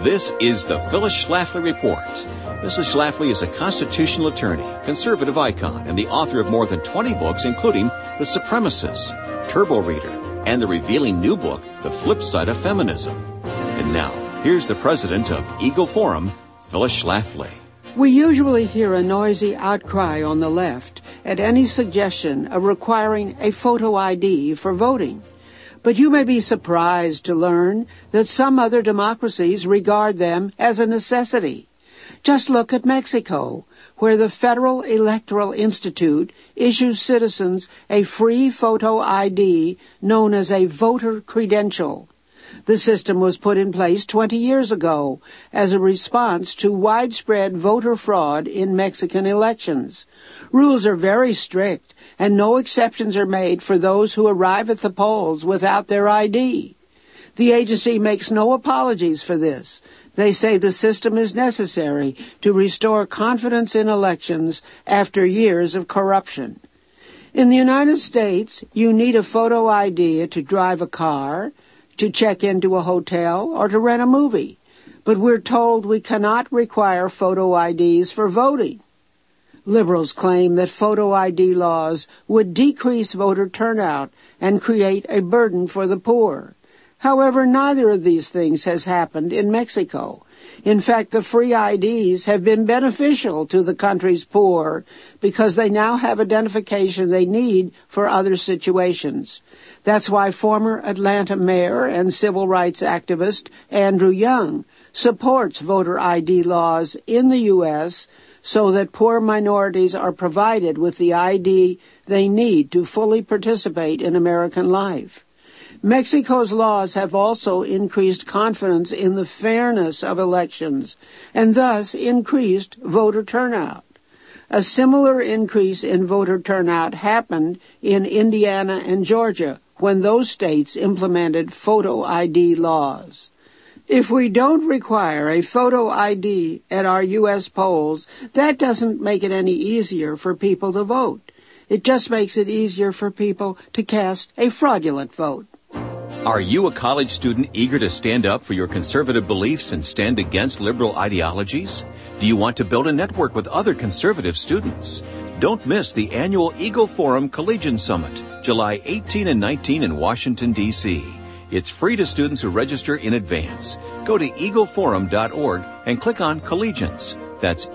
This is the Phyllis Schlafly Report. Mrs. Schlafly is a constitutional attorney, conservative icon, and the author of more than 20 books, including The Supremacists, Turbo Reader, and the revealing new book, The Flip Side of Feminism. And now, here's the president of Eagle Forum, Phyllis Schlafly. We usually hear a noisy outcry on the left at any suggestion of requiring a photo ID for voting. But you may be surprised to learn that some other democracies regard them as a necessity. Just look at Mexico, where the Federal Electoral Institute issues citizens a free photo ID known as a voter credential. The system was put in place 20 years ago as a response to widespread voter fraud in Mexican elections. Rules are very strict, and no exceptions are made for those who arrive at the polls without their ID. The agency makes no apologies for this. They say the system is necessary to restore confidence in elections after years of corruption. In the United States, you need a photo ID to drive a car, to check into a hotel, or to rent a movie. But we're told we cannot require photo IDs for voting. Liberals claim that photo ID laws would decrease voter turnout and create a burden for the poor. However, neither of these things has happened in Mexico. In fact, the free IDs have been beneficial to the country's poor because they now have identification they need for other situations. That's why former Atlanta mayor and civil rights activist Andrew Young supports voter ID laws in the U.S. so that poor minorities are provided with the ID they need to fully participate in American life. Mexico's laws have also increased confidence in the fairness of elections and thus increased voter turnout. A similar increase in voter turnout happened in Indiana and Georgia when those states implemented photo ID laws. If we don't require a photo ID at our U.S. polls, that doesn't make it any easier for people to vote. It just makes it easier for people to cast a fraudulent vote. Are you a college student eager to stand up for your conservative beliefs and stand against liberal ideologies? Do you want to build a network with other conservative students? Don't miss the annual Eagle Forum Collegian Summit, July 18 and 19 in Washington, D.C. It's free to students who register in advance. Go to eagleforum.org and click on Collegians. That's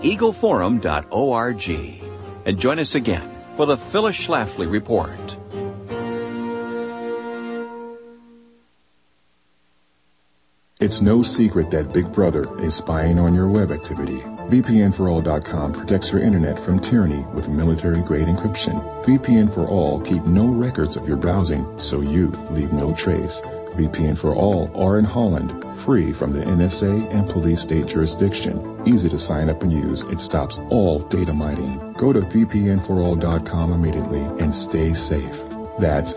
eagleforum.org. And join us again for the Phyllis Schlafly Report. It's no secret that Big Brother is spying on your web activity. VPNforall.com protects your internet from tyranny with military-grade encryption. VPN for All keep no records of your browsing, so you leave no trace. VPN for All are in Holland, free from the NSA and police state jurisdiction. Easy to sign up and use. It stops all data mining. Go to VPNforall.com immediately and stay safe. That's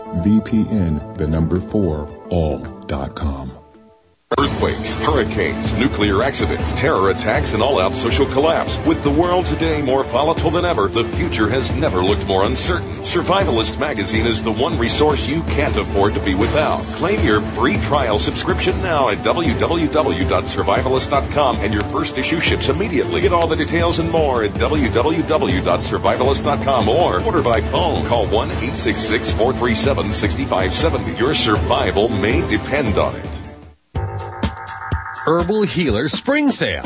VPN4all.com. Earthquakes, hurricanes, nuclear accidents, terror attacks, and all-out social collapse. With the world today more volatile than ever, the future has never looked more uncertain. Survivalist Magazine is the one resource you can't afford to be without. Claim your free trial subscription now at www.survivalist.com, and your first issue ships immediately. Get all the details and more at www.survivalist.com or order by phone. Call 1-866-437-6570. Your survival may depend on it. Herbal Healer Spring Sale.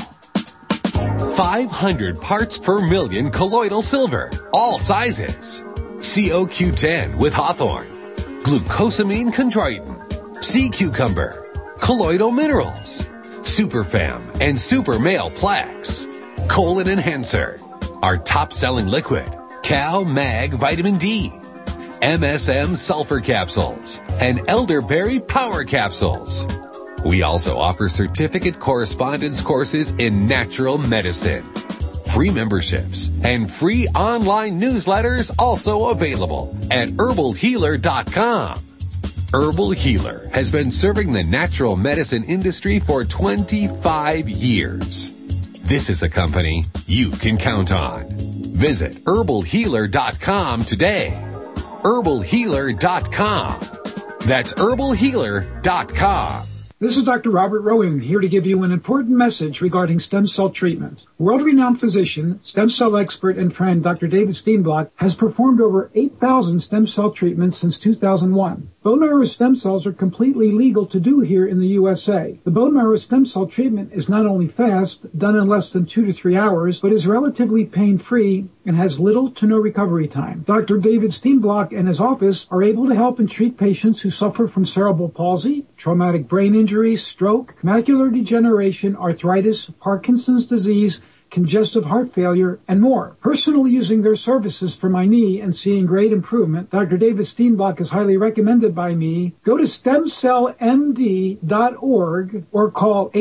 500 parts per million colloidal silver, all sizes. COQ10 with hawthorn, glucosamine chondroitin, sea cucumber, colloidal minerals, superfam and super male plaques, colon enhancer, our top-selling liquid, Cal Mag Vitamin D, MSM sulfur capsules, and elderberry power capsules. We also offer certificate correspondence courses in natural medicine. Free memberships and free online newsletters also available at herbalhealer.com. Herbal Healer has been serving the natural medicine industry for 25 years. This is a company you can count on. Visit herbalhealer.com today. herbalhealer.com. That's herbalhealer.com. This is Dr. Robert Rowan here to give you an important message regarding stem cell treatment. World-renowned physician, stem cell expert, and friend Dr. David Steenblock has performed over 8,000 stem cell treatments since 2001. Bone marrow stem cells are completely legal to do here in the USA. The bone marrow stem cell treatment is not only fast, done in less than 2 to 3 hours, but is relatively pain-free and has little to no recovery time. Dr. David Steenblock and his office are able to help and treat patients who suffer from cerebral palsy, traumatic brain injury, stroke, macular degeneration, arthritis, Parkinson's disease, congestive heart failure, and more. Personally using their services for my knee and seeing great improvement, Dr. David Steenblock is highly recommended by me. Go to stemcellmd.org or call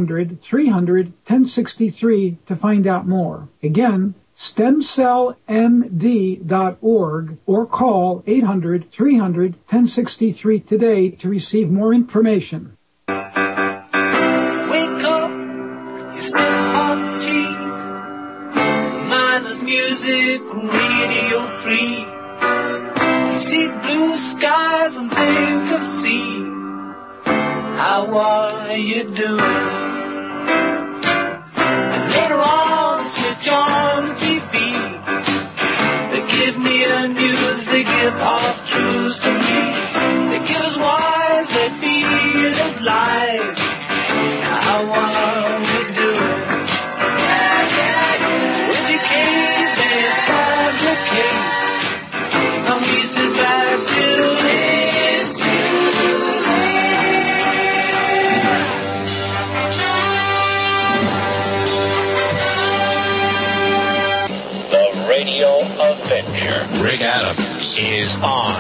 800-300-1063 to find out more. Again, stemcellmd.org or call 800-300-1063 today to receive more information. Wake up, you sip hot tea, mindless music, radio free. You see blue skies and think of sea. How are you doing? And later on, switch on the TV. They give me the news, they give half truths to me. They give us wise, they feed us lies. How are we doing? Educate, they fabricate. And we sit back till it's too late. The Radio Adventure. Rick Adams is on.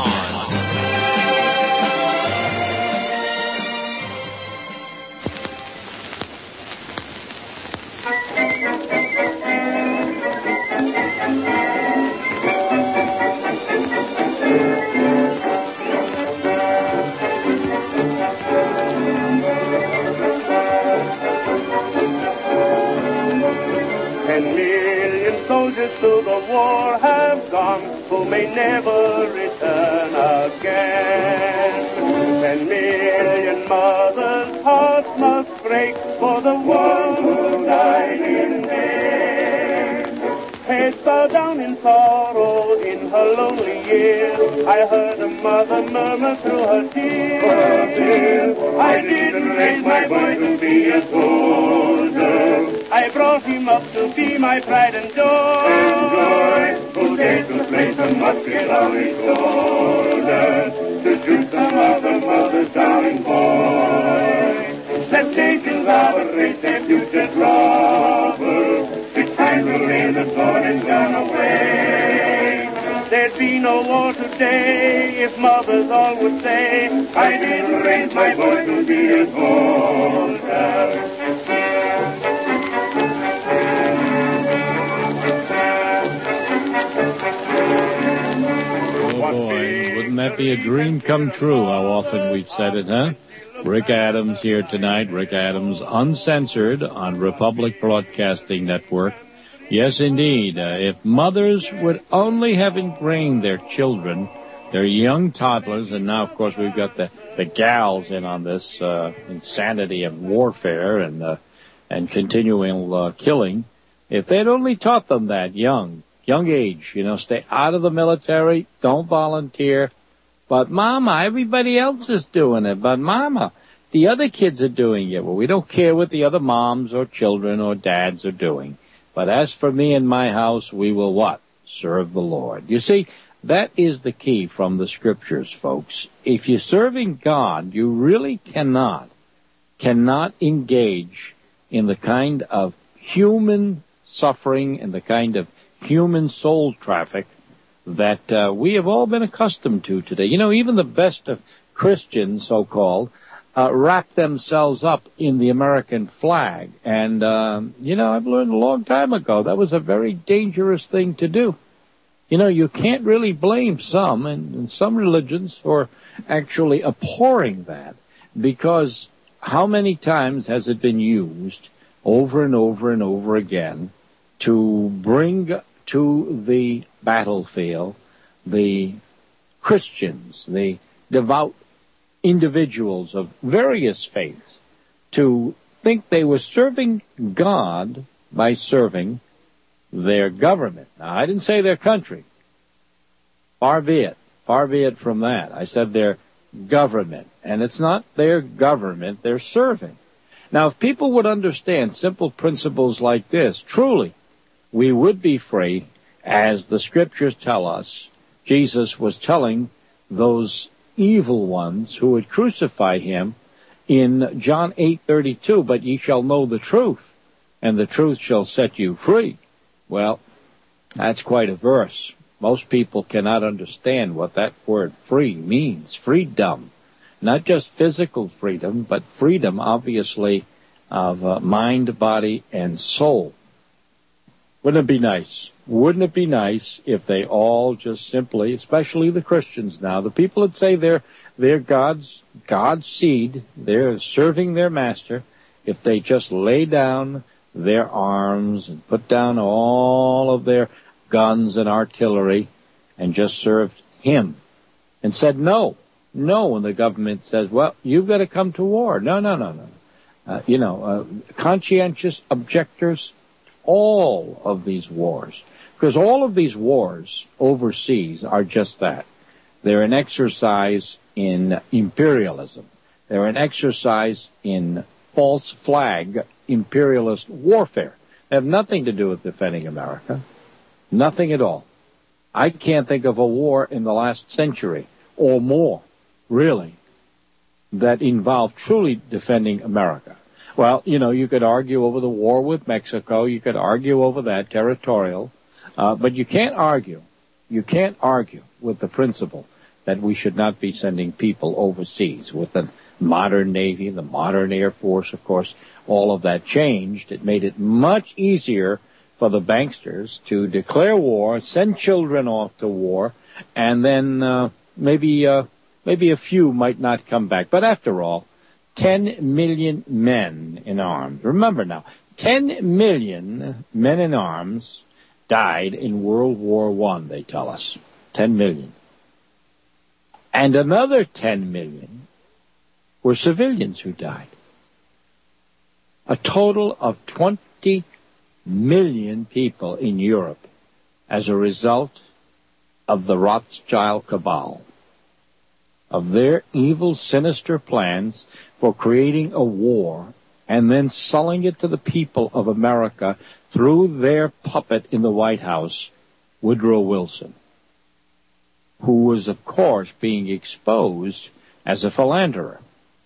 Soldiers to the war have gone, who may never return again. 10 million mothers' hearts must break for the one who died in vain. Heads bowed down in sorrow in her lonely years. I heard a mother murmur through her tears, I didn't raise my boy to be a soldier. I brought him up to be my pride and joy, who dared to place a musket on his shoulder, to shoot some other mother's darling boy. Temptations of a race, their future trouble, which time will lay the sword and gun away. There'd be no war today if mothers all would say, I didn't raise my boy to be a soldier. Oh boy, wouldn't that be a dream come true? How often we've said it, huh? Rick Adams here tonight. Rick Adams Uncensored on Republic Broadcasting Network. Yes, indeed. If mothers would only have ingrained their children, their young toddlers, and now, of course, we've got the gals in on this insanity of warfare and continuing killing. If they'd only taught them that young age, stay out of the military, don't volunteer. But Mama, everybody else is doing it. But Mama, the other kids are doing it. Well, we don't care what the other moms or children or dads are doing. But as for me and my house, we will what? Serve the Lord. You see, that is the key from the scriptures, folks. If you're serving God, you really cannot engage in the kind of human suffering and the kind of human soul traffic that we have all been accustomed to today. Even the best of Christians, so-called, wrap themselves up in the American flag. And, I've learned a long time ago that was a very dangerous thing to do. You can't really blame some, and some religions, for actually abhorring that, because how many times has it been used over and over and over again to bring to the battlefield the Christians, the devout individuals of various faiths to think they were serving God by serving their government. Now, I didn't say their country. Far be it from that. I said their government. And it's not their government they're serving. Now, if people would understand simple principles like this, truly, we would be free, as the scriptures tell us. Jesus was telling those evil ones who would crucify him in John 8:32, but ye shall know the truth, and the truth shall set you free. Well, that's quite a verse. Most people cannot understand what that word free means. Freedom. Not just physical freedom, but freedom, obviously, of mind, body, and soul. Wouldn't it be nice? Wouldn't it be nice if they all just simply, especially the Christians now, the people that say they're God's seed, they're serving their master, if they just lay down their arms and put down all of their guns and artillery and just served him and said no when the government says, well, you've got to come to war. No. Conscientious objectors, all of these wars, because all of these wars overseas are just that. They're an exercise in imperialism. They're an exercise in false flag imperialist warfare. They have nothing to do with defending America. Nothing at all. I can't think of a war in the last century or more, really, that involved truly defending America. Well, you could argue over the war with Mexico. You could argue over that, territorial. But you can't argue with the principle that we should not be sending people overseas. With the modern Navy, the modern Air Force, of course, all of that changed. It made it much easier for the banksters to declare war, send children off to war, and then maybe a few might not come back. But after all, 10 million men in arms. Remember now, 10 million men in arms died in World War I, they tell us. 10 million. And another 10 million were civilians who died. A total of 20 million people in Europe as a result of the Rothschild cabal, of their evil, sinister plans for creating a war and then selling it to the people of America through their puppet in the White House, Woodrow Wilson, who was, of course, being exposed as a philanderer.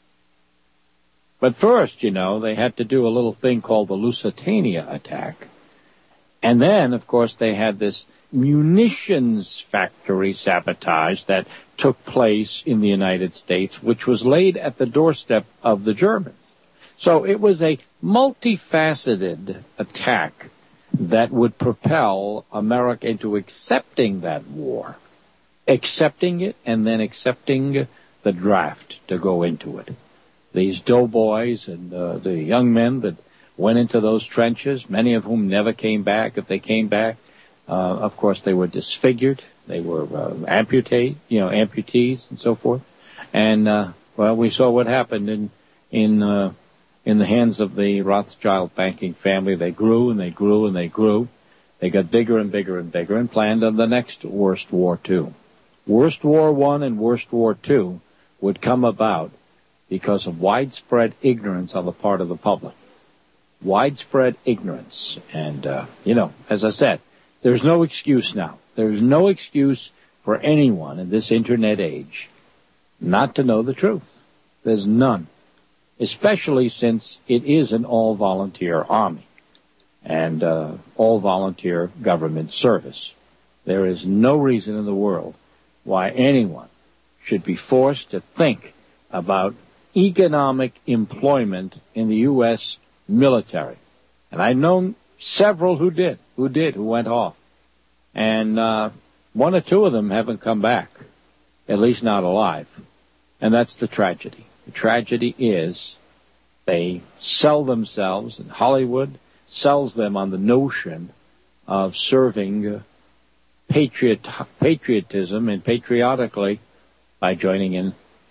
But first, they had to do a little thing called the Lusitania attack. And then, of course, they had this munitions factory sabotage that took place in the United States, which was laid at the doorstep of the Germans. So it was a multifaceted attack that would propel America into accepting that war, accepting it, and then accepting the draft to go into it. These doughboys and the young men that went into those trenches, many of whom never came back. If they came back, of course, they were disfigured. They were amputees and so forth. And we saw what happened in the hands of the Rothschild banking family. They grew and they grew and they grew. They got bigger and bigger and bigger and planned on the next Worst War II. Worst War I and Worst War II would come about because of widespread ignorance on the part of the public. Widespread ignorance. And, as I said, there's no excuse now. There's no excuse for anyone in this internet age not to know the truth. There's none. Especially since it is an all-volunteer army and all-volunteer government service. There is no reason in the world why anyone should be forced to think about economic employment in the U.S. military. And I've known several who went off. And one or two of them haven't come back, at least not alive. And that's the tragedy. The tragedy is they sell themselves, and Hollywood sells them on the notion of serving patriotism and patriotically by joining in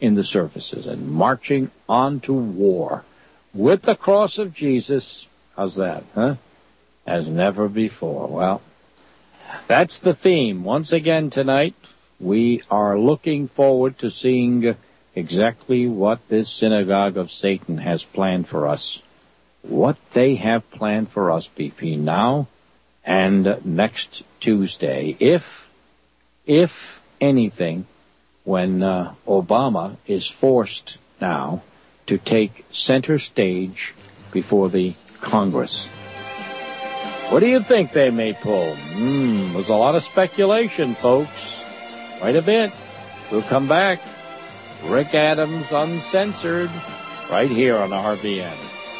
in the services and marching on to war with the cross of Jesus. How's that, huh? As never before. Well, that's the theme. Once again tonight, we are looking forward to seeing exactly what this synagogue of Satan has planned for us. What they have planned for us, BP, now and next Tuesday. If anything, when Obama is forced now to take center stage before the Congress. What do you think they may pull? There's a lot of speculation, folks. Wait a bit. We'll come back. Rick Adams Uncensored, right here on RBN.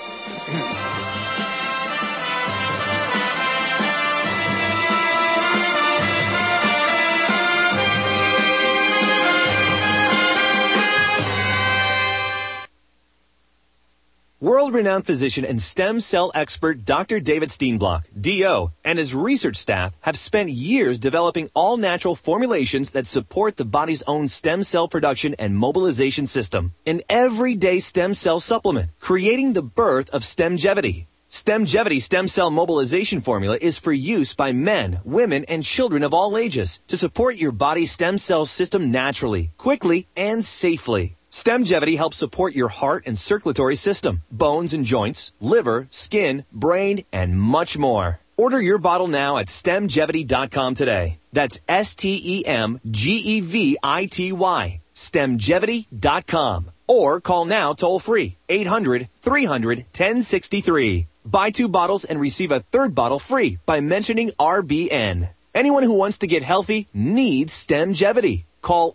World-renowned physician and stem cell expert Dr. David Steenblock, D.O., and his research staff have spent years developing all-natural formulations that support the body's own stem cell production and mobilization system. An everyday stem cell supplement, creating the birth of Stemgevity. Stemgevity stem cell mobilization formula is for use by men, women, and children of all ages to support your body's stem cell system naturally, quickly, and safely. Stemgevity helps support your heart and circulatory system, bones and joints, liver, skin, brain, and much more. Order your bottle now at Stemgevity.com today. That's STEMGEVITY. Stemgevity.com. Or call now toll-free, 800-300-1063. Buy 2 bottles and receive a 3rd bottle free by mentioning RBN. Anyone who wants to get healthy needs Stemgevity. Call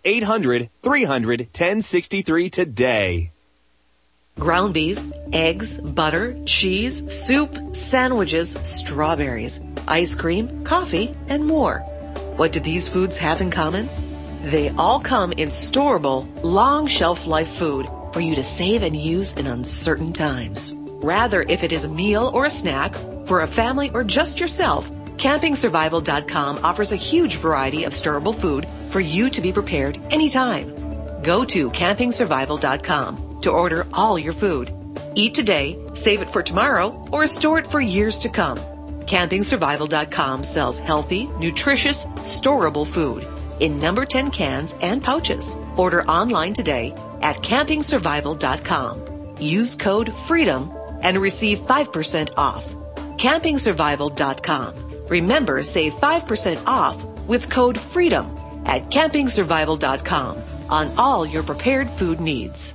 800-300-1063 today. Ground beef, eggs, butter, cheese, soup, sandwiches, strawberries, ice cream, coffee, and more. What do these foods have in common? They all come in storable, long shelf life food for you to save and use in uncertain times. Rather, if it is a meal or a snack, for a family or just yourself, CampingSurvival.com offers a huge variety of storable food for you to be prepared anytime. Go to CampingSurvival.com to order all your food. Eat today, save it for tomorrow, or store it for years to come. CampingSurvival.com sells healthy, nutritious, storable food in number 10 cans and pouches. Order online today at CampingSurvival.com. Use code FREEDOM and receive 5% off. CampingSurvival.com. Remember, save 5% off with code FREEDOM at CampingSurvival.com on all your prepared food needs.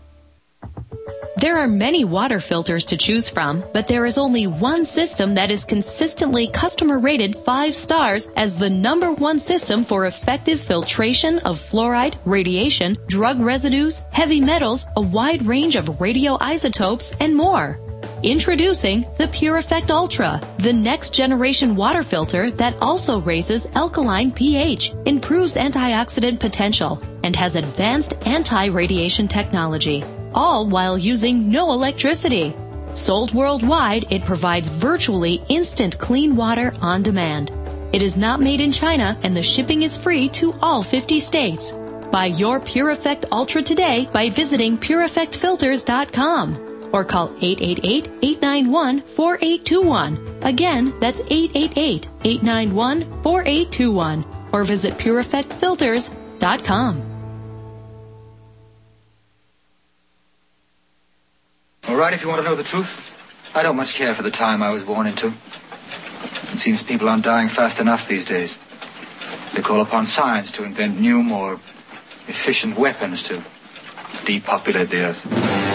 There are many water filters to choose from, but there is only one system that is consistently customer rated 5 stars as the #1 system for effective filtration of fluoride, radiation, drug residues, heavy metals, a wide range of radioisotopes, and more. Introducing the Pure Effect Ultra, the next generation water filter that also raises alkaline pH, improves antioxidant potential, and has advanced anti-radiation technology, all while using no electricity. Sold worldwide, it provides virtually instant clean water on demand. It is not made in China, and the shipping is free to all 50 states. Buy your Pure Effect Ultra today by visiting PureEffectFilters.com. or call 888-891-4821. Again, that's 888-891-4821. Or visit PureEffectFilters.com. All right, if you want to know the truth, I don't much care for the time I was born into. It seems people aren't dying fast enough these days. They call upon science to invent new, more efficient weapons to depopulate the earth.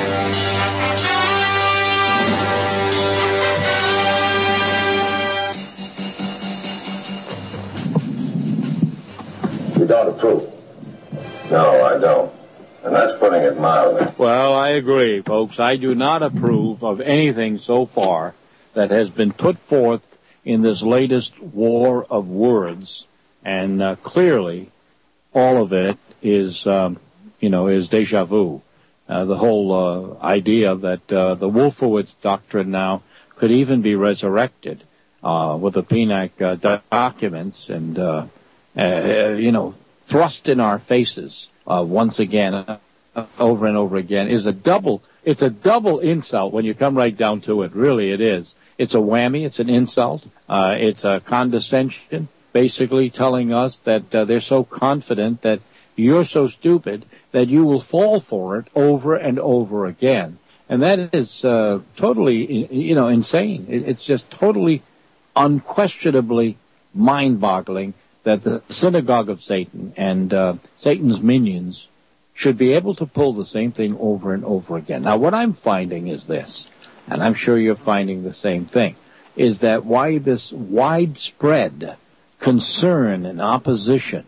You don't approve. No, I don't. And that's putting it mildly. Well, I agree, folks. I do not approve of anything so far that has been put forth in this latest war of words. And clearly, all of it is, is deja vu. The whole idea that the Wolfowitz doctrine now could even be resurrected with the PNAC documents and, thrust in our faces once again. over and over again is it's a double insult when you come right down to it. Really, it is. It's a whammy. It's an insult. It's a condescension, basically telling us that they're so confident that you're so stupid that you will fall for it over and over again. And that is totally, insane. It's just totally, unquestionably mind-boggling that the synagogue of Satan and Satan's minions should be able to pull the same thing over and over again. Now, what I'm finding is this, and I'm sure you're finding the same thing, is that why this widespread concern and opposition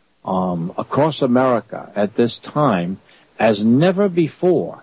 across America at this time as never before.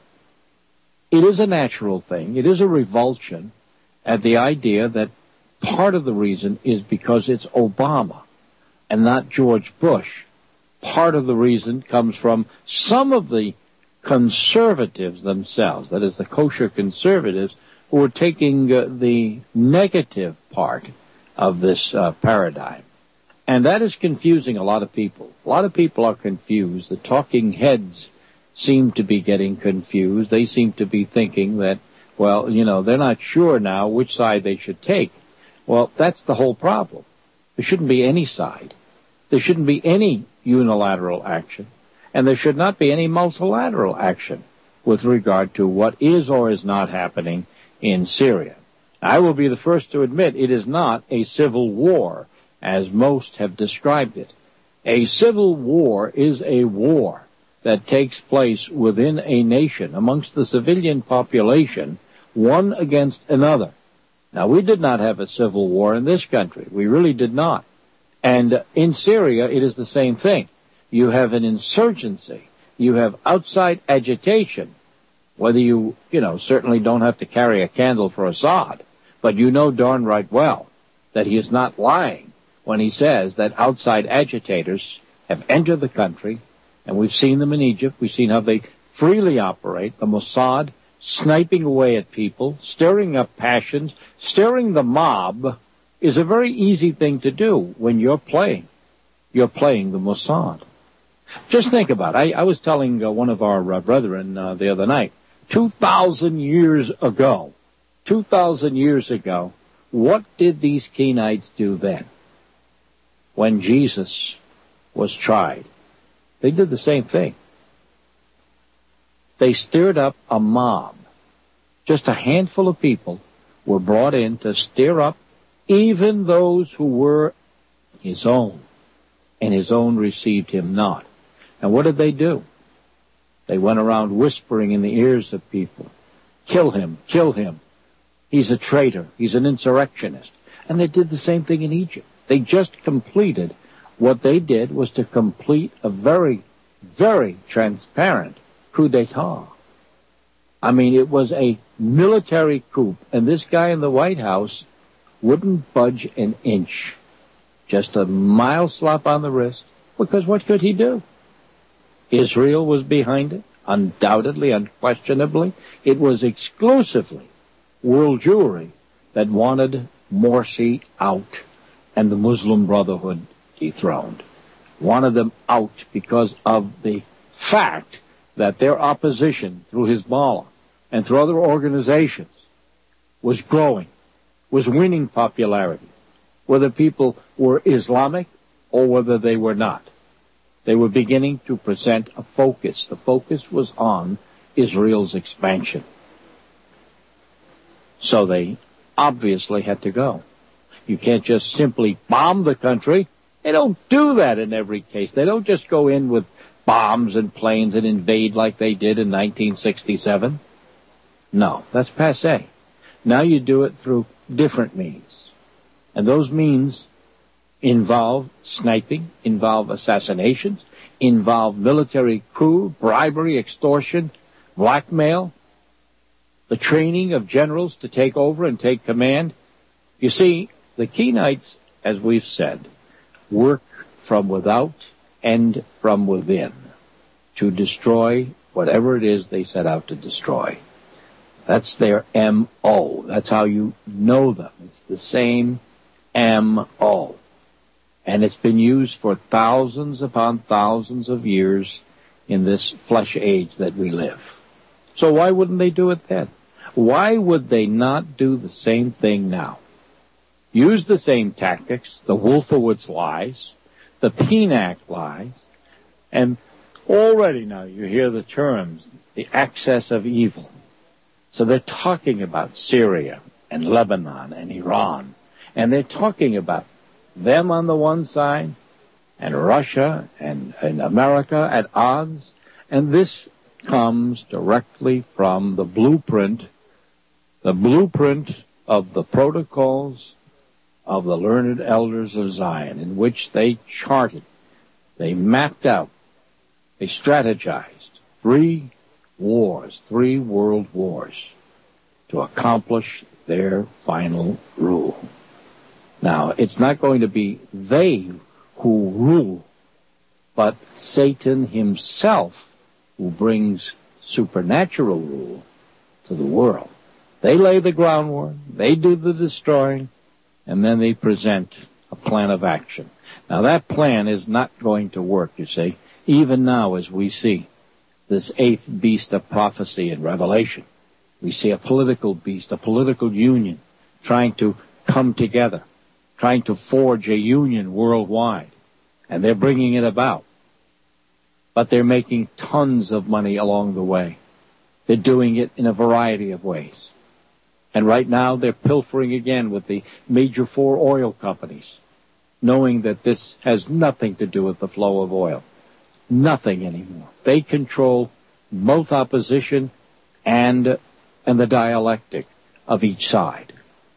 It is a natural thing. It is a revulsion at the idea that part of the reason is because it's Obama and not George Bush. Part of the reason comes from some of the conservatives themselves, that is the kosher conservatives, who are taking the negative part of this paradigm. And that is confusing a lot of people. A lot of people are confused. The talking heads seem to be getting confused. They seem to be thinking that, well, they're not sure now which side they should take. Well, that's the whole problem. There shouldn't be any side. There shouldn't be any unilateral action. And there should not be any multilateral action with regard to what is or is not happening in Syria. I will be the first to admit it is not a civil war, as most have described it. A civil war is a war that takes place within a nation, amongst the civilian population, one against another. Now, we did not have a civil war in this country. We really did not. And in Syria, it is the same thing. You have an insurgency. You have outside agitation. Whether you certainly don't have to carry a candle for Assad, but you know darn right well that he is not lying when he says that outside agitators have entered the country, and we've seen them in Egypt. We've seen how they freely operate. The Mossad sniping away at people, stirring up passions, stirring the mob is a very easy thing to do when you're playing. You're playing the Mossad. Just think about it. I was telling one of our brethren the other night, 2,000 years ago, what did these Kenites do then? When Jesus was tried, they did the same thing. They stirred up a mob. Just a handful of people were brought in to stir up even those who were his own, and his own received him not. And what did they do? They went around whispering in the ears of people, kill him, kill him. He's a traitor. He's an insurrectionist. And they did the same thing in Egypt. They just completed what they did was to complete a very, very transparent coup d'etat. I mean, it was a military coup, and this guy in the White House wouldn't budge an inch. Just a mild slap on the wrist, because what could he do? Israel was behind it, undoubtedly, unquestionably. It was exclusively world Jewry that wanted Morsi out and the Muslim Brotherhood dethroned. Wanted them out because of the fact that their opposition through Hezbollah and through other organizations was growing, was winning popularity, whether people were Islamic or whether they were not. They were beginning to present a focus. The focus was on Israel's expansion. So they obviously had to go. You can't just simply bomb the country. They don't do that in every case. They don't just go in with bombs and planes and invade like they did in 1967. No, that's passé. Now you do it through different means. And those means involve sniping, involve assassinations, involve military coup, bribery, extortion, blackmail, the training of generals to take over and take command. You see, the Kenites, as we've said, work from without and from within to destroy whatever it is they set out to destroy. That's their M.O. That's how you know them. It's the same M.O. And it's been used for thousands upon thousands of years in this flesh age that we live. So why wouldn't they do it then? Why would they not do the same thing now? Use the same tactics, the Wolfowitz lies, the PNAC lies, and already now you hear the terms, the excess of evil. So they're talking about Syria and Lebanon and Iran, and they're talking about them on the one side and Russia and America at odds, and this comes directly from the blueprint of the protocols of the learned elders of Zion, in which they charted, they mapped out, they strategized 3 world wars to accomplish their final rule. Now, it's not going to be they who rule, but Satan himself who brings supernatural rule to the world. They lay the groundwork, they do the destroying, and then they present a plan of action. Now that plan is not going to work, you see, even now as we see this 8th beast of prophecy in Revelation. We see a political beast, a political union, trying to come together, trying to forge a union worldwide, and they're bringing it about. But they're making tons of money along the way. They're doing it in a variety of ways. And right now they're pilfering again with the major 4 oil companies, knowing that this has nothing to do with the flow of oil. Nothing anymore. They control both opposition and the dialectic of each side.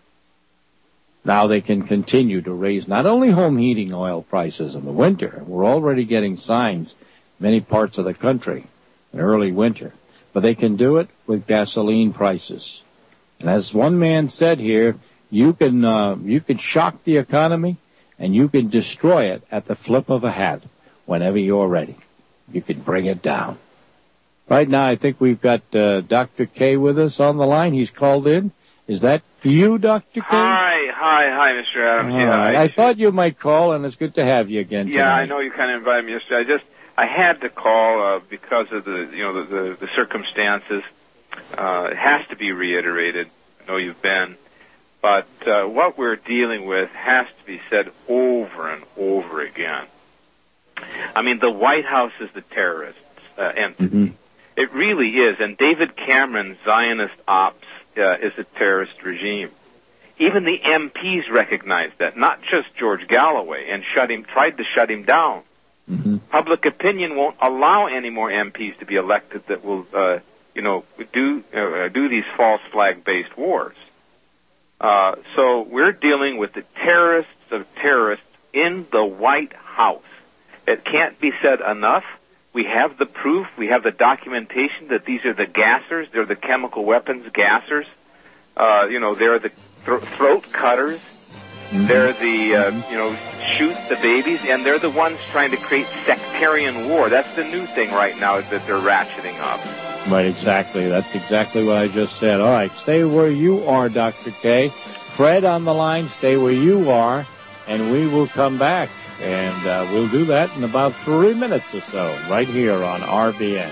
Now they can continue to raise not only home heating oil prices in the winter, we're already getting signs in many parts of the country in early winter, but they can do it with gasoline prices. And as one man said here, you can shock the economy and you can destroy it at the flip of a hat whenever you're ready. You can bring it down. Right now, I think we've got Dr. K with us on the line. He's called in. Is that you, Dr. K? Hi, Mr. Adams. Yeah, right. I thought you might call, and it's good to have you again tonight. Yeah, I know you kind of invited me yesterday. I had to call because of the circumstances. It has to be reiterated. I know you've been. But what we're dealing with has to be said over and over again. I mean, the White House is the terrorist entity. Mm-hmm. It really is. And David Cameron's Zionist ops is a terrorist regime. Even the MPs recognize that, not just George Galloway, and tried to shut him down. Mm-hmm. Public opinion won't allow any more MPs to be elected that will, do these false flag-based wars. So we're dealing with the terrorists of terrorists in the White House. It can't be said enough. We have the proof. We have the documentation that these are the gassers. They're the chemical weapons gassers. They're the throat cutters. Mm-hmm. They're the, shoot the babies. And they're the ones trying to create sectarian war. That's the new thing right now that they're ratcheting up. Right, exactly. That's exactly what I just said. All right, stay where you are, Dr. K. Fred on the line, stay where you are, and we will come back. And we'll do that in about 3 minutes or so, right here on RBN.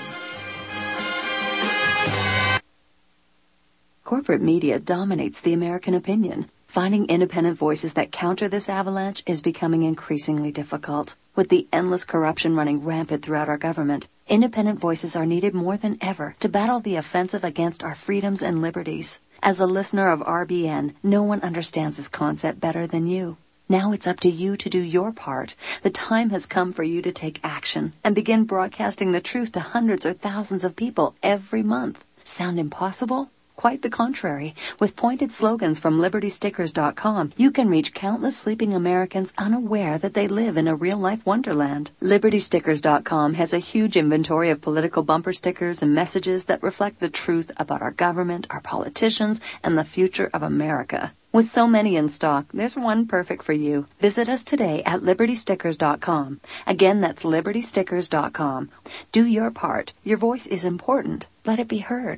Corporate media dominates the American opinion. Finding independent voices that counter this avalanche is becoming increasingly difficult. With the endless corruption running rampant throughout our government, independent voices are needed more than ever to battle the offensive against our freedoms and liberties. As a listener of RBN, no one understands this concept better than you. Now it's up to you to do your part. The time has come for you to take action and begin broadcasting the truth to hundreds or thousands of people every month. Sound impossible? Quite the contrary. With pointed slogans from LibertyStickers.com, you can reach countless sleeping Americans unaware that they live in a real-life wonderland. LibertyStickers.com has a huge inventory of political bumper stickers and messages that reflect the truth about our government, our politicians, and the future of America. With so many in stock, there's one perfect for you. Visit us today at LibertyStickers.com. Again, that's LibertyStickers.com. Do your part. Your voice is important. Let it be heard.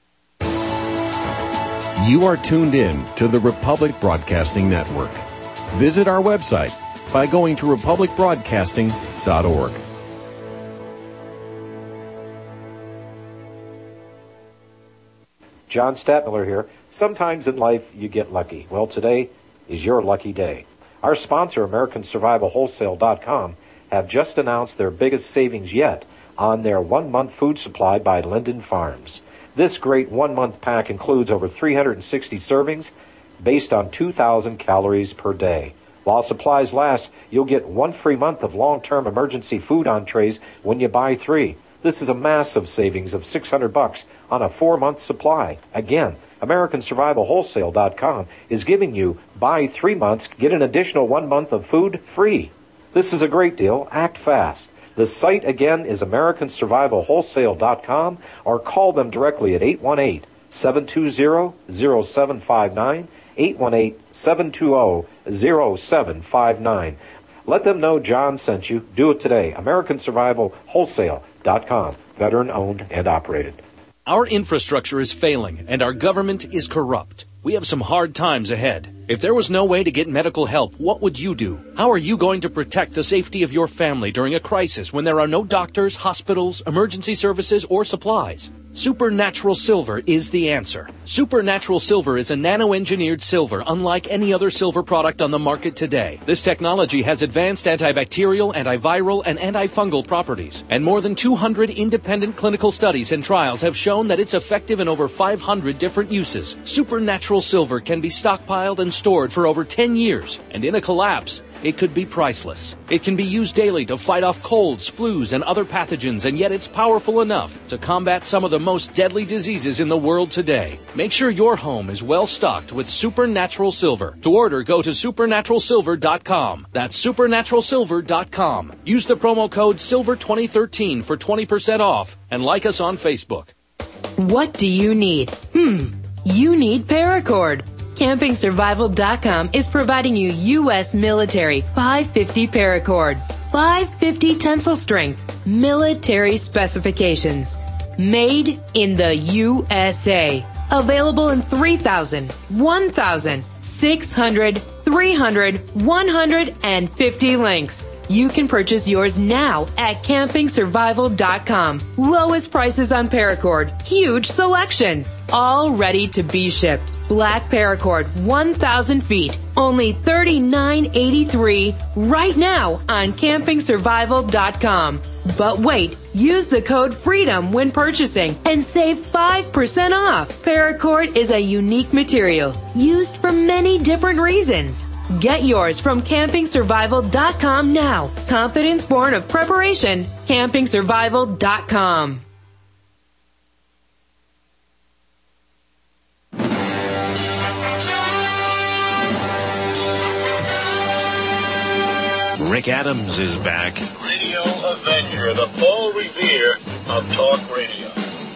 You are tuned in to the Republic Broadcasting Network. Visit our website by going to republicbroadcasting.org. John Stadtmiller here. Sometimes in life you get lucky. Well, today is your lucky day. Our sponsor, AmericanSurvivalWholesale.com, have just announced their biggest savings yet on their 1-month food supply by Linden Farms. This great 1-month pack includes over 360 servings based on 2,000 calories per day. While supplies last, you'll get 1 free month of long-term emergency food entrees when you buy 3. This is a massive savings of $600 on a 4-month supply. Again, AmericanSurvivalWholesale.com is giving you buy 3 months, get an additional 1 month of food free. This is a great deal. Act fast. The site again is AmericanSurvivalWholesale.com, or call them directly at 818-720-0759, 818-720-0759. Let them know John sent you. Do it today. AmericanSurvivalWholesale.com. Veteran owned and operated. Our infrastructure is failing and our government is corrupt. We have some hard times ahead. If there was no way to get medical help, what would you do? How are you going to protect the safety of your family during a crisis when there are no doctors, hospitals, emergency services, or supplies? Supernatural Silver is the answer. Supernatural Silver is a nano-engineered silver unlike any other silver product on the market today. This technology has advanced antibacterial, antiviral, and antifungal properties. And more than 200 independent clinical studies and trials have shown that it's effective in over 500 different uses. Supernatural Silver can be stockpiled and stored for over 10 years. And in a collapse, it could be priceless. It can be used daily to fight off colds, flus, and other pathogens, and yet it's powerful enough to combat some of the most deadly diseases in the world today. Make sure your home is well stocked with Supernatural Silver. To order, go to supernaturalsilver.com. That's supernaturalsilver.com. Use the promo code SILVER2013 for 20% off, and like us on Facebook. What do you need? You need Paracord. CampingSurvival.com is providing you U.S. military 550 paracord, 550 tensile strength, military specifications. Made in the USA. Available in 3,000, 1,000, 600, 300, 150 links. You can purchase yours now at CampingSurvival.com. Lowest prices on paracord. Huge selection. All ready to be shipped. Black paracord, 1,000 feet. Only $39.83 right now on CampingSurvival.com. But wait, use the code FREEDOM when purchasing and save 5% off. Paracord is a unique material used for many different reasons. Get yours from CampingSurvival.com now. Confidence born of preparation. CampingSurvival.com. Rick Adams is back. Radio Avenger, the Paul Revere of talk radio.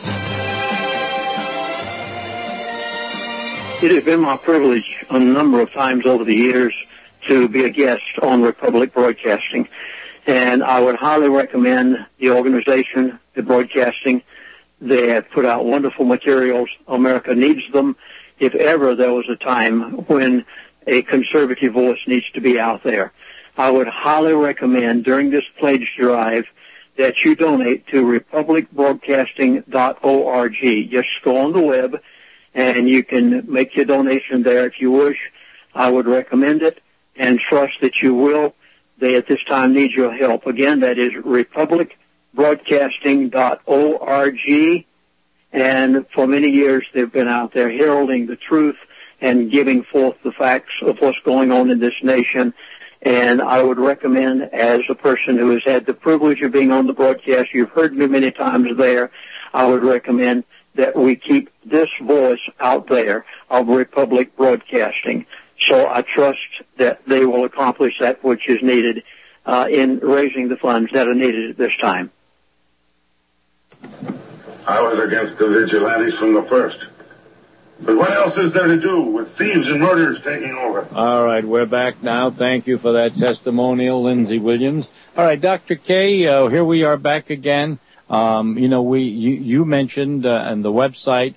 It has been my privilege a number of times over the years to be a guest on Republic Broadcasting, and I would highly recommend the organization, the broadcasting. They have put out wonderful materials. America needs them. If ever there was a time when a conservative voice needs to be out there, I would highly recommend during this pledge drive that you donate to republicbroadcasting.org. Just go on the web and you can make your donation there if you wish. I would recommend it and trust that you will. They at this time need your help. Again, that is republicbroadcasting.org. And for many years they've been out there heralding the truth and giving forth the facts of what's going on in this nation. And I would recommend, as a person who has had the privilege of being on the broadcast, you've heard me many times there, I would recommend that we keep this voice out there of Republic Broadcasting. So I trust that they will accomplish that which is needed in raising the funds that are needed at this time. I was against the vigilantes from the first. But what else is there to do with thieves and murderers taking over? All right, we're back now. Thank you for that testimonial, Lindsey Williams. All right, Dr. K, here we are back again. You mentioned on the website,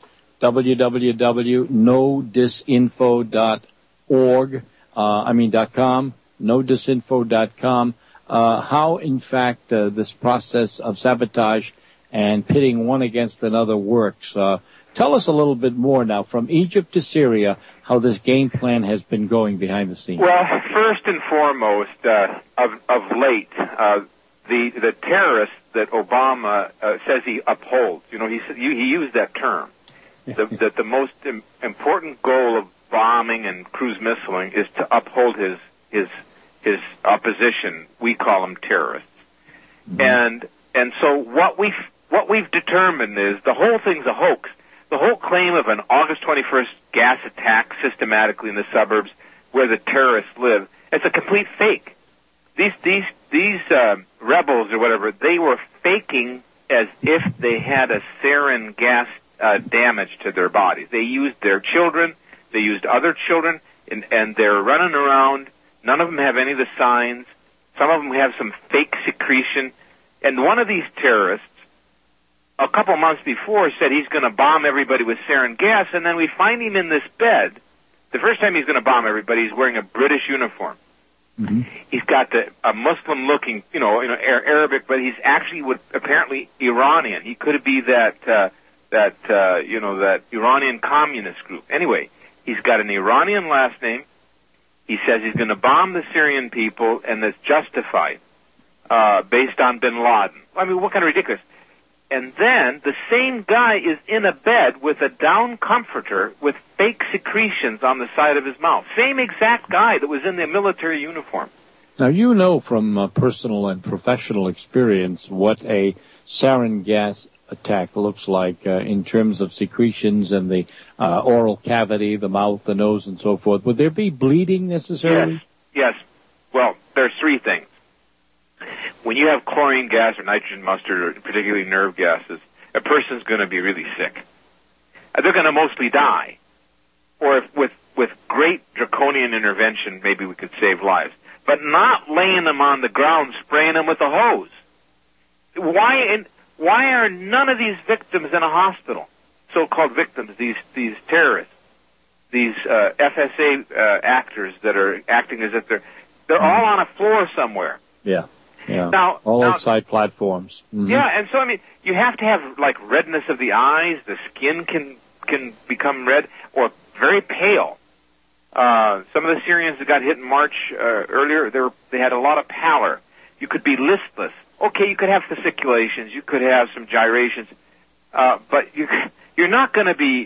www.nodisinfo.com, nodisinfo.com, how, in fact, this process of sabotage and pitting one against another works. Tell us a little bit more now, from Egypt to Syria, how this game plan has been going behind the scenes. Well, first and foremost, of late, the terrorists that Obama says he upholds, he used that term, that the most important goal of bombing and cruise missiling is to uphold his opposition. We call them terrorists. Mm-hmm. And so what we've determined is the whole thing's a hoax. The whole claim of an August 21st gas attack systematically in the suburbs where the terrorists live, it's a complete fake. These rebels or whatever, they were faking as if they had a sarin gas damage to their bodies. They used their children, they used other children, and they're running around. None of them have any of the signs. Some of them have some fake secretion. And one of these terrorists, a couple months before, said he's going to bomb everybody with sarin gas, and then we find him in this bed. The first time he's going to bomb everybody, he's wearing a British uniform. Mm-hmm. He's got a Muslim-looking, Arabic, but he's actually apparently Iranian. He could be that Iranian communist group. Anyway, he's got an Iranian last name. He says he's going to bomb the Syrian people, and that's justified based on bin Laden. I mean, what kind of ridiculous? And then the same guy is in a bed with a down comforter with fake secretions on the side of his mouth. Same exact guy that was in the military uniform. Now, you know from personal and professional experience what a sarin gas attack looks like in terms of secretions and the oral cavity, the mouth, the nose, and so forth. Would there be bleeding necessarily? Yes. Well, there's three things. When you have chlorine gas or nitrogen mustard, or particularly nerve gases, a person's going to be really sick. They're going to mostly die. Or if with great draconian intervention, maybe we could save lives. But not laying them on the ground, spraying them with a hose. Why are none of these victims in a hospital? So-called victims, these terrorists, these FSA actors that are acting as if they're all on a floor somewhere. Yeah. Yeah. Now, outside platforms. Mm-hmm. Yeah, and so, I mean, you have to have, like, redness of the eyes. The skin can become red or very pale. Some of the Syrians that got hit in March earlier, they had a lot of pallor. You could be listless. Okay, you could have fasciculations. You could have some gyrations. But you're not going to be,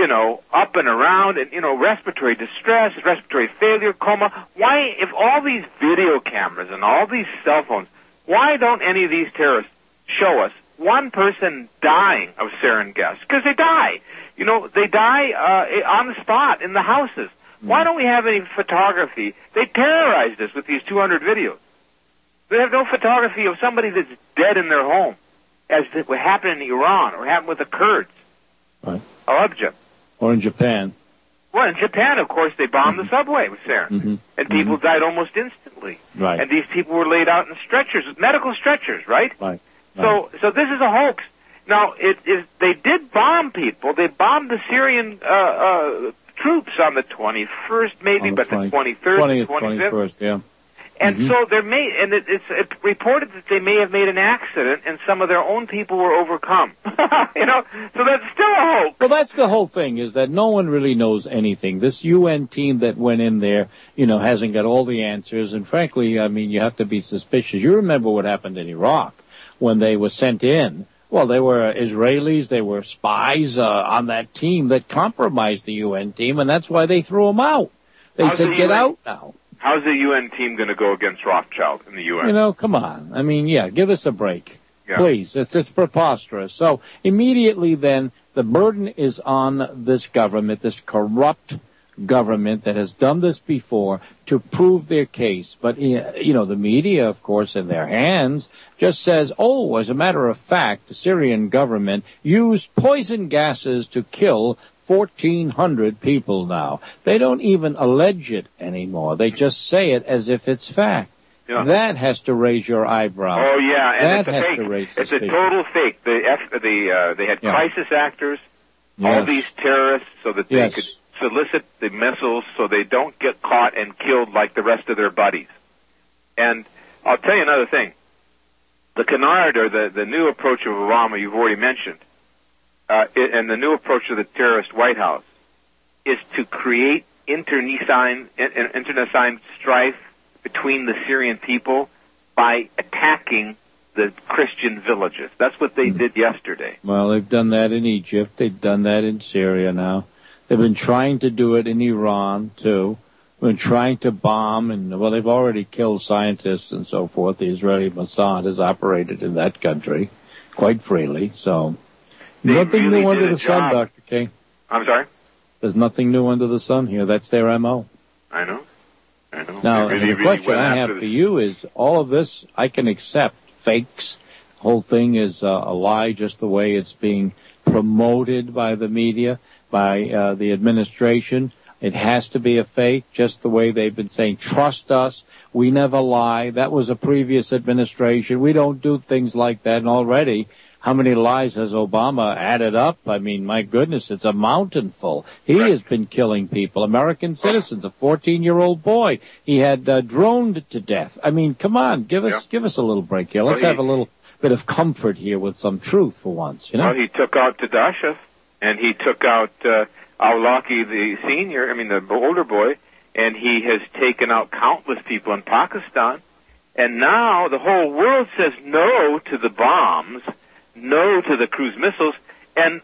up and around and, respiratory distress, respiratory failure, coma. Why, if all these video cameras and all these cell phones, why don't any of these terrorists show us one person dying of sarin gas? Because they die. They die on the spot in the houses. Why don't we have any photography? They terrorized us with these 200 videos. They have no photography of somebody that's dead in their home, as what happened in Iran or happened with the Kurds. Right. Alabja. Or in Japan. Well, in Japan, of course, they bombed the subway with sarin. Mm-hmm. And people died almost instantly. Right. And these people were laid out in stretchers, medical stretchers, right? Right. So this is a hoax. Now, they did bomb people. They bombed the Syrian troops on the 21st, maybe, but the 23rd, 20th, 25th. 21st, yeah. And so it's reported that they may have made an accident, and some of their own people were overcome. So that's still a hoax. Well, that's the whole thing, is that no one really knows anything. This UN team that went in there, hasn't got all the answers, and frankly, I mean, you have to be suspicious. You remember what happened in Iraq when they were sent in. Well, they were Israelis, they were spies on that team that compromised the UN team, and that's why they threw them out. They said, get out now. How's the UN team going to go against Rothschild in the UN? Come on. I mean, give us a break. Yeah. Please. It's preposterous. So immediately then, the burden is on this government, this corrupt government that has done this before, to prove their case. But, the media, of course, in their hands, just says, as a matter of fact, the Syrian government used poison gases to kill 1,400 people now. They don't even allege it anymore. They just say it as if it's fact. Yeah. That has to raise your eyebrow. Oh yeah, and that has to raise suspicion. It's a total fake. They had crisis actors, all these terrorists, so that they could solicit the missiles, so they don't get caught and killed like the rest of their buddies. And I'll tell you another thing: the canard, or the new approach of Obama, you've already mentioned. and the new approach to the terrorist White House is to create internecine strife between the Syrian people by attacking the Christian villages. That's what they did yesterday. Well, they've done that in Egypt. They've done that in Syria now. They've been trying to do it in Iran, too. They've been trying to bomb, and, well, they've already killed scientists and so forth. The Israeli Mossad has operated in that country quite freely, so nothing new under the sun, Dr. King. I'm sorry? There's nothing new under the sun here. That's their M.O. I know. Now, the question I have for you is, all of this I can accept. Fakes. The whole thing is a lie, just the way it's being promoted by the media, by the administration. It has to be a fake, just the way they've been saying, trust us, we never lie. That was a previous administration. We don't do things like that. And already, how many lies has Obama added up? I mean, my goodness, it's a mountain full. He has been killing people, American citizens, a 14-year-old boy. He had droned to death. I mean, come on, give us a little break here. Let's have a little bit of comfort here with some truth for once, you know? Well, he took out Tadashев, and he took out Awlaki, the older boy, and he has taken out countless people in Pakistan. And now the whole world says no to the bombs, no to the cruise missiles, and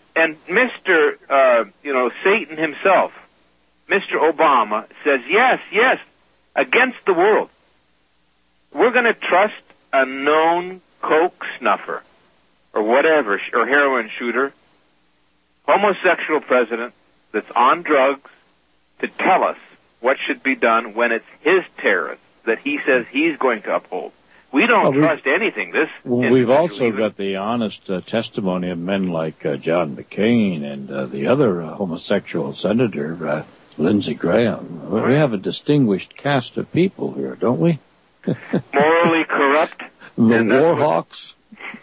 Mr. Satan himself, Mr. Obama, says yes, against the world. We're going to trust a known coke snuffer, or whatever, or heroin shooter, homosexual president that's on drugs to tell us what should be done when it's his terrorists that he says he's going to uphold. We don't trust anything. We've also got the honest testimony of men like John McCain and the other homosexual senator, Lindsey Graham. We have a distinguished cast of people here, don't we? Morally corrupt. The Warhawks.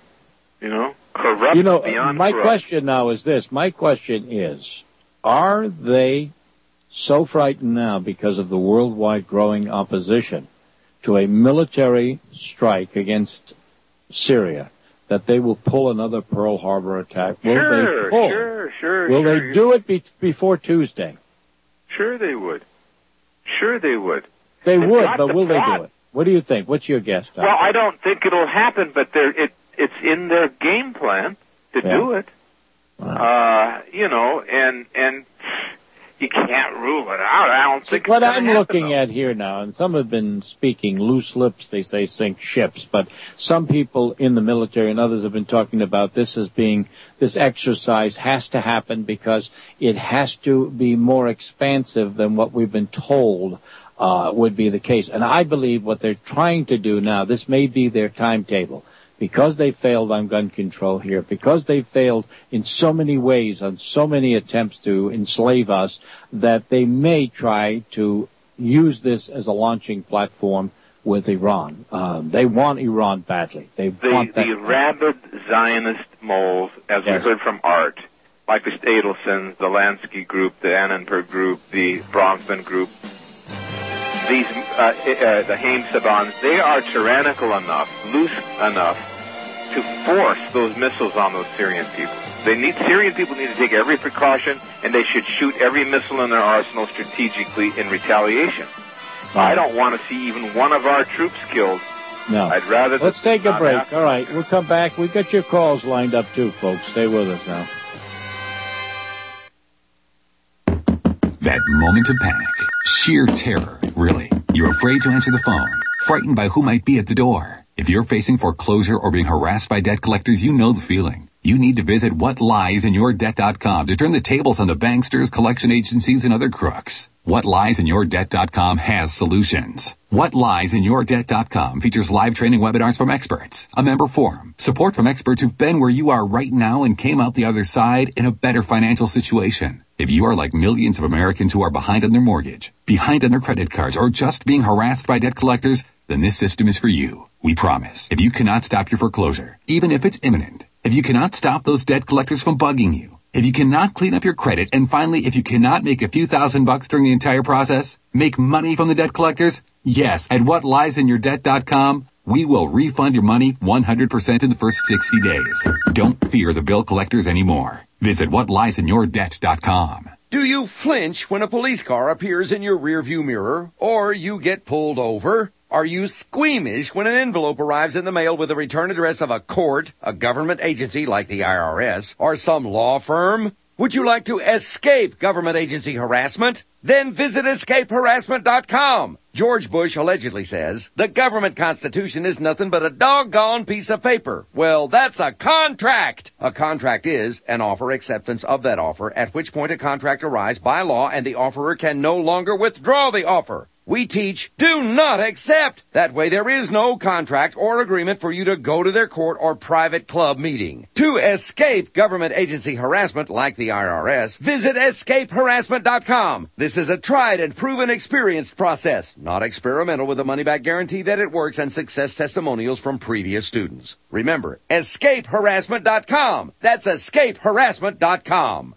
Corrupt beyond my corrupt. question now is this. My question is, are they so frightened now because of the worldwide growing opposition to a military strike against Syria that they will pull another Pearl Harbor attack? Will they pull? Sure. Will they do it before Tuesday? Sure they would. They would, but will they do it? What do you think? What's your guess, Doctor? Well, I don't think it'll happen, but it's in their game plan to do it. Wow. And you can't rule it out. I don't think what it's I'm happen, looking though. at here now, and some have been speaking loose lips, they say sink ships, but some people in the military and others have been talking about this as being, this exercise has to happen because it has to be more expansive than what we've been told would be the case. And I believe what they're trying to do now, this may be their timetable, because they failed on gun control here, because they failed in so many ways on so many attempts to enslave us, that they may try to use this as a launching platform with Iran. They want Iran badly. They want that. The rabid Zionist moles, as we heard from Art, like the Stadelsons, the Lansky group, the Annenberg group, the Bronfman group, the Haim Sabans, they are tyrannical enough, loose enough, to force those missiles on those Syrian people. Syrian people need to take every precaution, and they should shoot every missile in their arsenal strategically in retaliation. I don't want to see even one of our troops killed. No. I'd rather... Let's take a break. All right, we'll come back. We've got your calls lined up too, folks. Stay with us now. That moment of panic. Sheer terror, really. You're afraid to answer the phone. Frightened by who might be at the door. If you're facing foreclosure or being harassed by debt collectors, you know the feeling. You need to visit whatliesinyourdebt.com to turn the tables on the banksters, collection agencies, and other crooks. Whatliesinyourdebt.com has solutions. Whatliesinyourdebt.com features live training webinars from experts, a member forum, support from experts who've been where you are right now and came out the other side in a better financial situation. If you are like millions of Americans who are behind on their mortgage, behind on their credit cards, or just being harassed by debt collectors, then this system is for you. We promise. If you cannot stop your foreclosure, even if it's imminent, if you cannot stop those debt collectors from bugging you, if you cannot clean up your credit, and finally, if you cannot make a few $1,000s during the entire process, make money from the debt collectors, yes, at whatliesinyourdebt.com, We will refund your money 100% in the first 60 days. Don't fear the bill collectors anymore. Visit whatliesinyourdebt.com. Do you flinch when a police car appears in your rearview mirror or you get pulled over? Are you squeamish when an envelope arrives in the mail with the return address of a court, a government agency like the IRS, or some law firm? Would you like to escape government agency harassment? Then visit escapeharassment.com. George Bush allegedly says, the government constitution is nothing but a doggone piece of paper. Well, that's a contract. A contract is an offer acceptance of that offer, at which point a contract arrives by law and the offerer can no longer withdraw the offer. We teach, do not accept. That way there is no contract or agreement for you to go to their court or private club meeting. To escape government agency harassment like the IRS, visit escapeharassment.com. This is a tried and proven experienced process, not experimental, with a money-back guarantee that it works and success testimonials from previous students. Remember, escapeharassment.com. That's escapeharassment.com.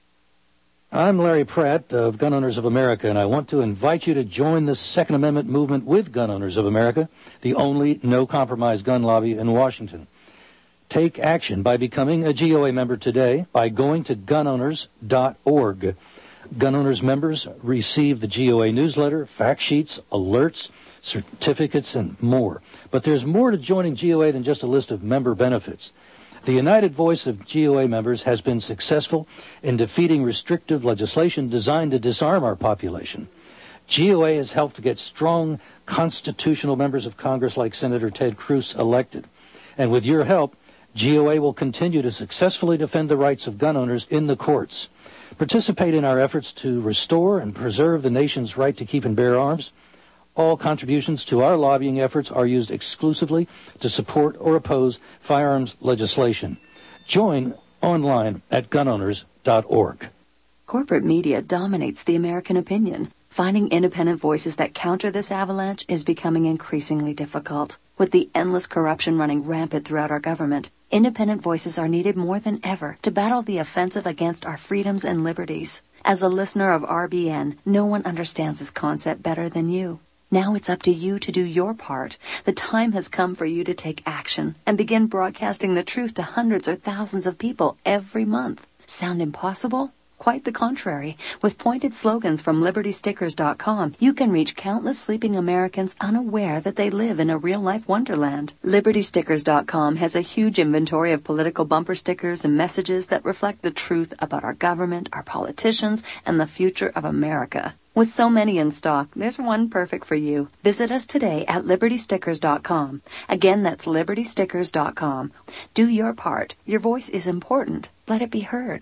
I'm Larry Pratt of Gun Owners of America, and I want to invite you to join the Second Amendment movement with Gun Owners of America, the only no-compromise gun lobby in Washington. Take action by becoming a GOA member today by going to gunowners.org. Gun Owners members receive the GOA newsletter, fact sheets, alerts, certificates, and more. But there's more to joining GOA than just a list of member benefits. The united voice of GOA members has been successful in defeating restrictive legislation designed to disarm our population. GOA has helped to get strong constitutional members of Congress like Senator Ted Cruz elected. And with your help, GOA will continue to successfully defend the rights of gun owners in the courts. Participate in our efforts to restore and preserve the nation's right to keep and bear arms. All contributions to our lobbying efforts are used exclusively to support or oppose firearms legislation. Join online at gunowners.org. Corporate media dominates the American opinion. Finding independent voices that counter this avalanche is becoming increasingly difficult. With the endless corruption running rampant throughout our government, independent voices are needed more than ever to battle the offensive against our freedoms and liberties. As a listener of RBN, no one understands this concept better than you. Now it's up to you to do your part. The time has come for you to take action and begin broadcasting the truth to hundreds or thousands of people every month. Sound impossible? Quite the contrary. With pointed slogans from LibertyStickers.com, you can reach countless sleeping Americans unaware that they live in a real-life wonderland. LibertyStickers.com has a huge inventory of political bumper stickers and messages that reflect the truth about our government, our politicians, and the future of America. With so many in stock, there's one perfect for you. Visit us today at LibertyStickers.com. Again, that's LibertyStickers.com. Do your part. Your voice is important. Let it be heard.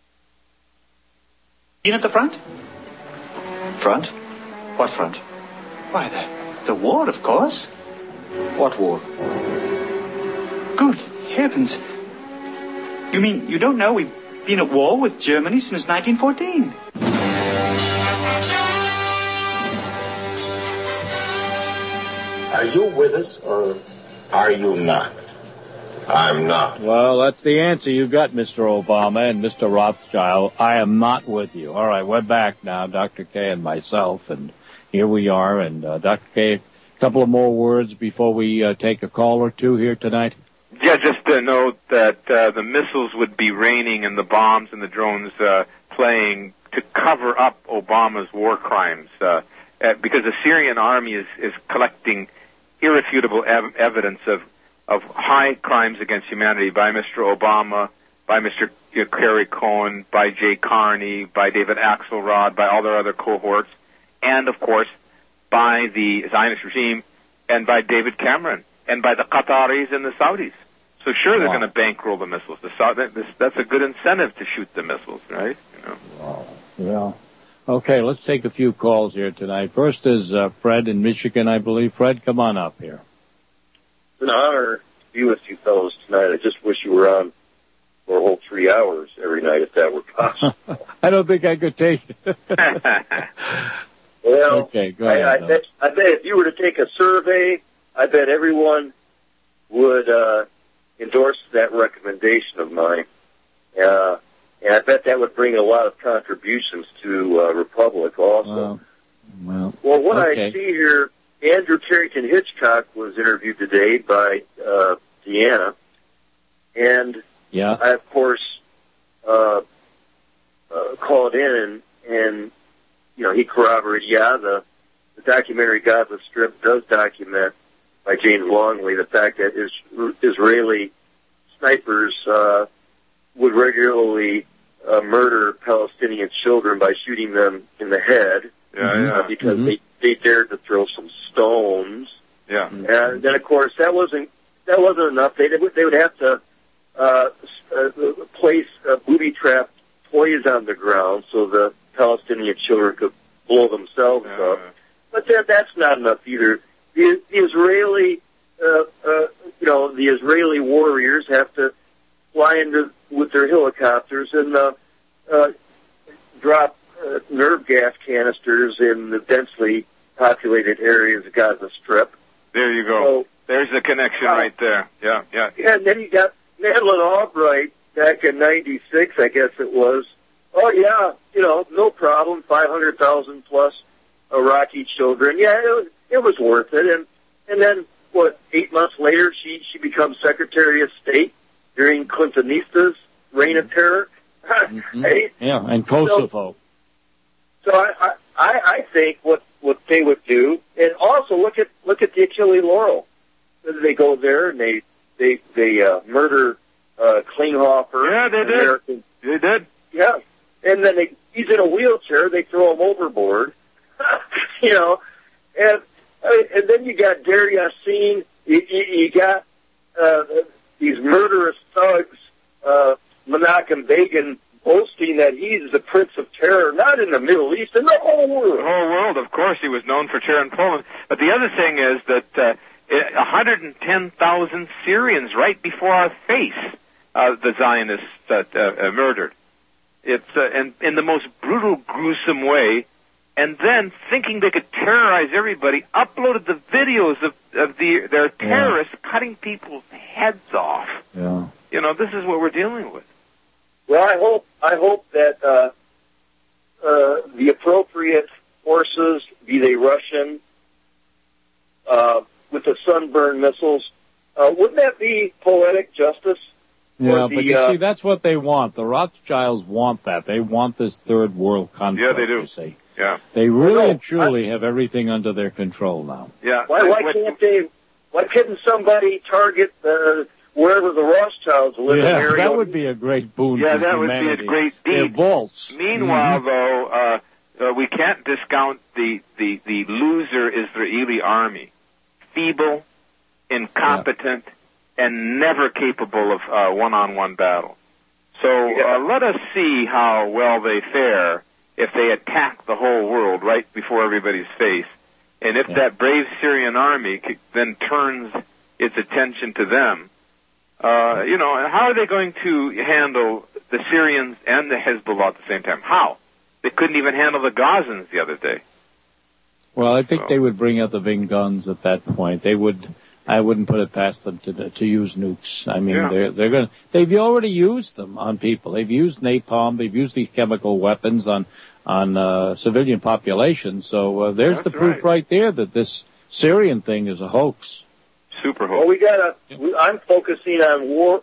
In at the front? Front? What front? Why, the war, of course. What war? Good heavens. You mean you don't know we've been at war with Germany since 1914? Are you with us or are you not? I'm not. Well, that's the answer you got, Mr. Obama and Mr. Rothschild. I am not with you. All right, we're back now, Dr. K and myself, and here we are. And Dr. K, a couple of more words before we take a call or two here tonight. Yeah, just to note that the missiles would be raining and the bombs and the drones playing to cover up Obama's war crimes, because the Syrian army is collecting irrefutable evidence of high crimes against humanity by Mr. Obama, by Mr. Kerry Cohen, by Jay Carney, by David Axelrod, by all their other cohorts, and, of course, by the Zionist regime, and by David Cameron, and by the Qataris and the Saudis. So sure, they're going to bankroll the missiles. That's a good incentive to shoot the missiles, right? You know. Wow. Yeah. Okay, let's take a few calls here tonight. First is Fred in Michigan, I believe. Fred, come on up here. It's an honor to be with you fellows tonight. I just wish you were on for a whole 3 hours every night if that were possible. I don't think I could take it. Well, okay, go ahead. I bet if you were to take a survey, I bet everyone would endorse that recommendation of mine. And I bet that would bring a lot of contributions to Republic also. Well, what okay. I see here Andrew Carrington Hitchcock was interviewed today by Deanna, and I, of course, called in and he corroborated, the documentary Gaza Strip does document, by James Longley, the fact that Israeli snipers would regularly murder Palestinian children by shooting them in the head because they dared to throw some stones. Yeah. And then, of course, that wasn't enough. They would have to place booby-trapped toys on the ground so the Palestinian children could blow themselves up. But that's not enough either. The Israeli, the Israeli warriors have to fly with their helicopters and drop nerve gas canisters in the densely populated areas of Gaza Strip. There you go. There's the connection right there. Yeah. And then you got Madeleine Albright back in '96, I guess it was. Oh yeah, no problem. 500,000 plus Iraqi children. Yeah, it was worth it. And then 8 months later, she becomes Secretary of State during Clintonista's reign of terror. Hey? Yeah, and Kosovo. So I think what they would do, and also look at the Achille Laurel. They go there and they murder Klinghoffer. Yeah, they did. American. They did. Yeah, and then he's in a wheelchair. They throw him overboard. And then you got Deir Yassin. You got these murderous thugs, Menachem Begin, boasting that he's the Prince of Terror, not in the Middle East, in the whole world. The whole world, of course, he was known for terror in Poland. But the other thing is that 110,000 Syrians right before our face, the Zionists murdered. It's in the most brutal, gruesome way. And then, thinking they could terrorize everybody, uploaded the videos of their terrorists cutting people's heads off. Yeah. This is what we're dealing with. Well, I hope that the appropriate forces, be they Russian, with the Sunburn missiles, wouldn't that be poetic justice? Yeah, but you see, that's what they want. The Rothschilds want that. They want this third world conflict. Yeah, they do. You see. Yeah. They really and truly have everything under their control now. Yeah. Why can't they? Why couldn't somebody target wherever the Rothschilds live? Yeah, in that would be a great boon to that humanity. would be a great deed. Their vaults. Meanwhile, though, we can't discount the loser Israeli army. Feeble, incompetent, and never capable of one-on-one battle. So let us see how well they fare if they attack the whole world right before everybody's face. And if that brave Syrian army then turns its attention to them, how are they going to handle the Syrians and the Hezbollah at the same time? How? They couldn't even handle the Gazans the other day. Well, I think they would bring out the big guns at that point. They would. I wouldn't put it past them to use nukes. I mean, they're going to. They've already used them on people. They've used napalm. They've used these chemical weapons on civilian populations. So there's the proof right there that this Syrian thing is a hoax. Super hoax. Well, I'm focusing on war.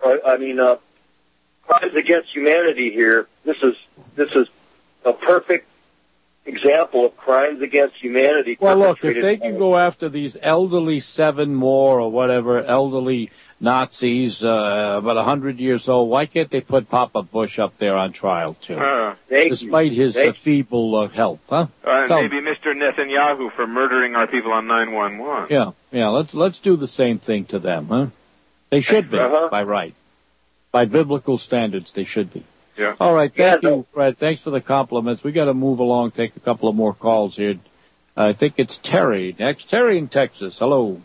Crimes against humanity here. This is a perfect example of crimes against humanity. Well, look, if they can go after these elderly 7 more or whatever, elderly Nazis, about 100 years old, why can't they put Papa Bush up there on trial, too? Despite his feeble health, huh? Maybe Mr. Netanyahu for murdering our people on 9/11. Yeah, let's do the same thing to them, huh? They should be, by right. By biblical standards, they should be. Yeah. All right, thank you, Fred. Thanks for the compliments. We got to move along, take a couple of more calls here. I think it's Terry next. Terry in Texas. Hello.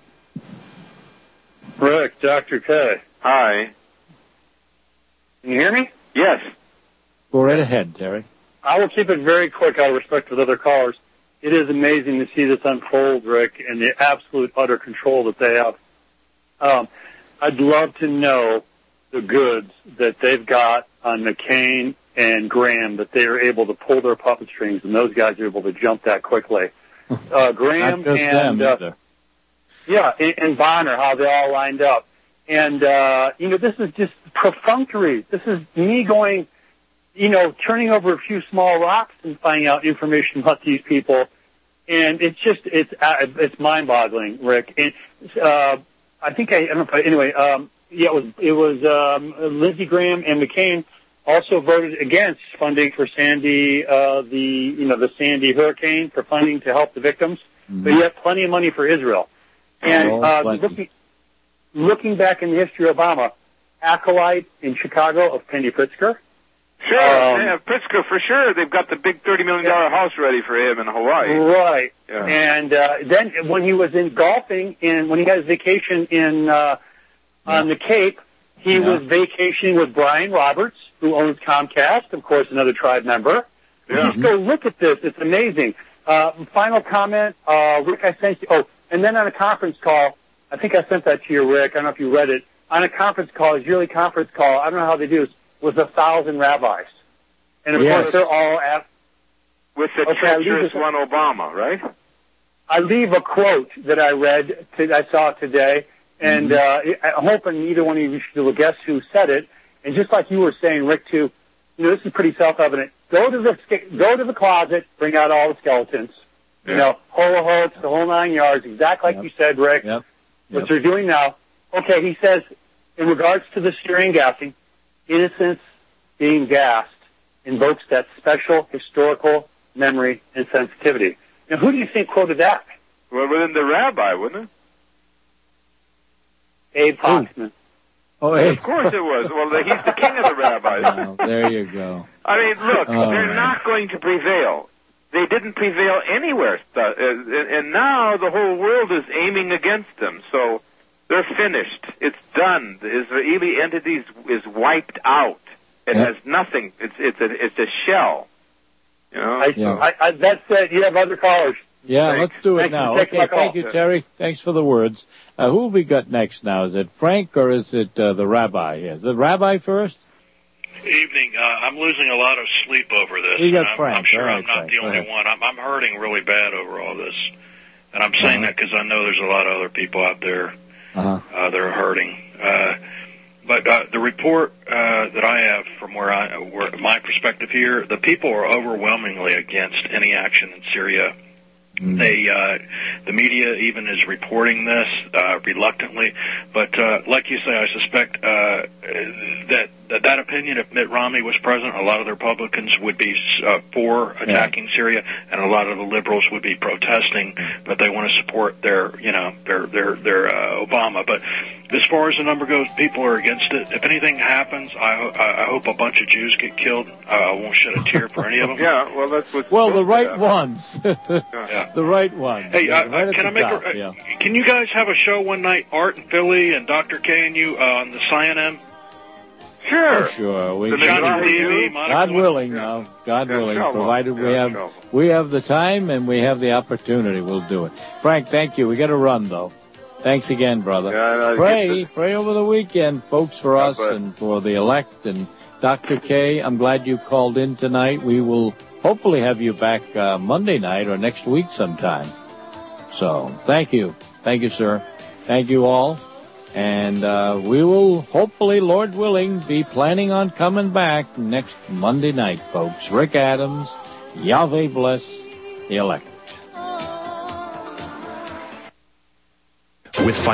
Rick, Dr. K. Hi. Can you hear me? Yes. Go right ahead, Terry. I will keep it very quick out of respect for the other callers. It is amazing to see this unfold, Rick, and the absolute utter control that they have. I'd love to know the goods that they've got on McCain and Graham, that they are able to pull their puppet strings, and those guys are able to jump that quickly. Graham, Not just and them either. and Bonner, how they all lined up. And this is just perfunctory. This is me going, turning over a few small rocks and finding out information about these people. And it's mind-boggling, Rick. And it was Lindsey Graham and McCain also voted against funding for Sandy, the Sandy hurricane, for funding to help the victims. Mm-hmm. But yet plenty of money for Israel. And looking back in the history of Obama, acolyte in Chicago of Penny Pritzker. Sure, Pritzker for sure. They've got the big $30 million house ready for him in Hawaii. Right. Yeah. And then when he was in golfing, and when he had his vacation on the Cape, he was vacationing with Brian Roberts, who owns Comcast, of course, another tribe member. Yeah. Just go look at this. It's amazing. Final comment, Rick, I sent you. Oh, and then on a conference call, I think I sent that to you, Rick. I don't know if you read it. On a conference call, his yearly conference call, I don't know how they do this, was 1,000 rabbis. And of course, they're all at... With the treacherous one Obama, right? I leave a quote that I read, I saw today, and I'm hoping either one of you should do a guess who said it. And just like you were saying, Rick, too, this is pretty self-evident. Go to the closet, bring out all the skeletons. Yeah. Holo hoax, the whole 9 yards, exactly like you said, Rick. What they're doing now. Okay, he says, in regards to the Syrian gassing, innocence being gassed invokes that special historical memory and sensitivity. Now, who do you think quoted that? Well, within the rabbi, wouldn't it? Abe Foxman. Oh, of course it was. Well, he's the king of the rabbis. Oh, there you go. I mean, look, they're not going to prevail. They didn't prevail anywhere, and now the whole world is aiming against them. So they're finished. It's done. The Israeli entity is wiped out. It has nothing. It's a shell. That said, you have other callers. Yeah, Thanks. let's do it Thanks now. for taking my Okay, call. thank you, Terry. Thanks for the words. Who have we got next now? Is it Frank or is it the rabbi? Is it rabbi first? Evening. I'm losing a lot of sleep over this. You got Frank. I'm sure All right, I'm not Frank. the only one. I'm hurting really bad over all this. And I'm saying that because I know there's a lot of other people out there that are hurting. But the report that I have from where my perspective here, the people are overwhelmingly against any action in Syria. The media even is reporting this reluctantly, but like you say, I suspect that opinion, if Mitt Romney was president, a lot of the Republicans would be for attacking Syria, and a lot of the liberals would be protesting, but they want to support their Obama. But as far as the number goes, people are against it. If anything happens, I hope a bunch of Jews get killed. I won't shed a tear for any of them. Yeah, well, that's what. Well, the right ones. The right ones. Hey, right can I make top, Can you guys have a show one night, Art and Philly and Dr. K and you on the CNN? Sure. Oh, sure. We God willing, now. God willing, provided we have the time and we have the opportunity, we'll do it. Frank, thank you. We got to run though. Thanks again, brother. Pray over the weekend, folks, for us and for the elect and Dr. K. I'm glad you called in tonight. We will hopefully have you back Monday night or next week sometime. So, thank you. Thank you, sir. Thank you all. And we will hopefully, Lord willing, be planning on coming back next Monday night, folks. Rick Adams, Yahweh bless the elect. With